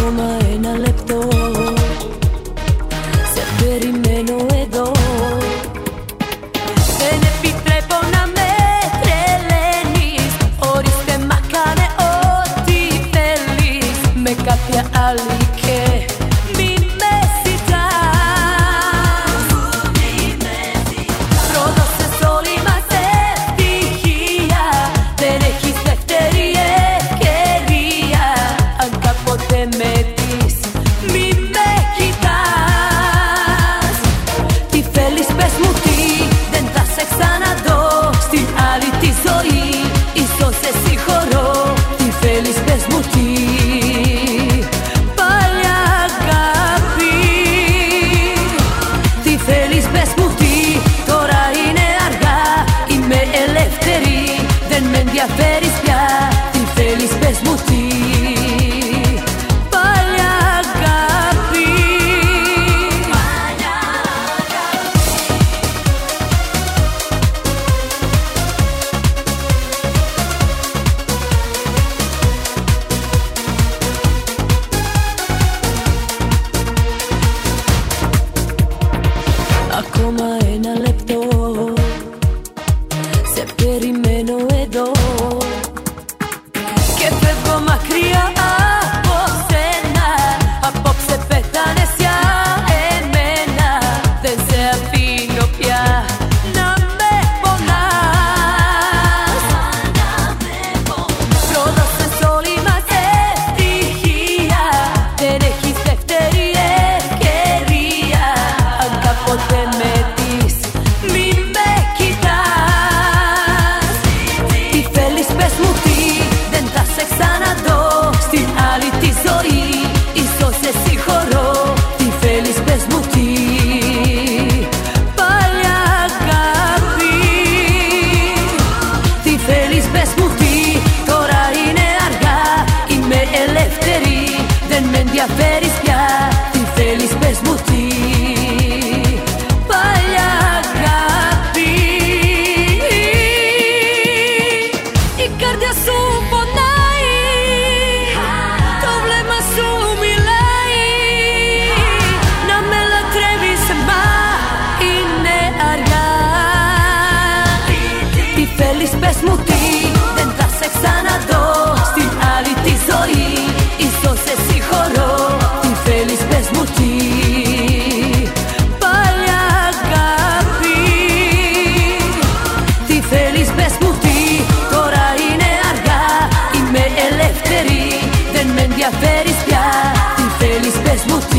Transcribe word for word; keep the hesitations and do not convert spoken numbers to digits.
Ακόμα ένα λεπτό σε περιμένω εδώ. Δεν επιτρέπω να με τρελαίνεις. Ορίστε μα κάνε ό,τι θέλεις με κάποια άλλη και μη με ζητάς. Πρόδωσες όλη μας ευτυχία. Δεν έχεις δεύτερη ευκαιρία. Αν κάποτε με δεις μη με κοιτάς. Τι θέλεις πες μου τι, δεν θα σε ξαναδώ στην άλλη τη ζωή. Ίσως σε συγχωρώ. Τι θέλεις πες μου τι, παλιά αγάπη. Τι θέλεις πες μου τι, τώρα είναι αργά. Είμαι ελεύθερη, δεν με ενδιαφέρεις πια. Τι θέλεις πες μου τι, παλιά αγάπη. Ακόμα ένα λεπτό σε περιμένω εδώ. Και φεύγω μακριά από σένα. Απόψε πέθανες για εμένα. Δεν σε αφήνω πια να με πονάς. Πρόδωσες όλη μας ευτυχία. Δεν έχεις δεύτερη ευκαιρία. Αν κάποτε με δεις μη με κοιτάς. Τι θέλεις πες μου τι, δεν θα σε ξαναδώ στην άλλη τη ζωή. Ίσως σε συγχωρώ. Τι θέλεις πες μου τι, παλιά αγάπη. Τι θέλεις πες μου τι, τώρα είναι αργά. Είμαι ελεύθερη, δεν με ενδιαφέρεις πια. Τι θέλεις πες μου τι, παλιά αγάπη. Η καρδιά σου πονάει, το βλέμμα σου μιλάει. Να με λατρεύεις μα είναι αργά. Τι θέλεις πες μου τι, δεν θα σε ξαναδώ στην άλλη τη ζωή. Ίσως σε συγχωρώ. Τι θέλεις πες μου τι, παλιά αγάπη. Τι θέλεις πες μου τι, τώρα είναι αργά. Είμαι ελεύθερη, δεν με ενδιαφέρεις πια. Τι θέλεις πες μου τι.